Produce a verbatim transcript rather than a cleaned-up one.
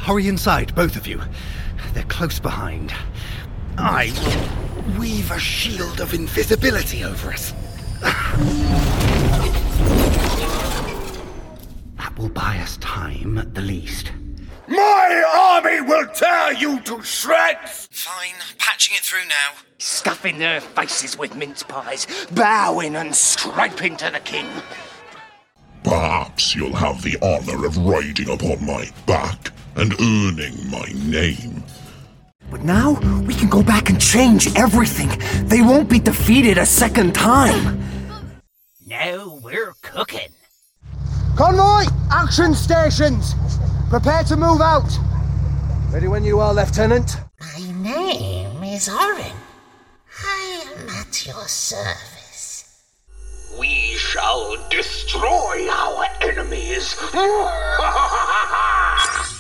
Hurry inside, both of you. They're close behind. I will weave a shield of invisibility over us. That will buy us time at the least. My army will tear you to shreds! Fine, patching it through now. Stuffing their faces with mince pies, bowing and scraping to the king. Perhaps you'll have the honor of riding upon my back and earning my name. But now, we can go back and change everything. They won't be defeated a second time. Now we're cooking. Convoy, action stations! Prepare to move out. Ready when you are, Lieutenant. My name is Orin. I am at your service. We shall destroy our enemies.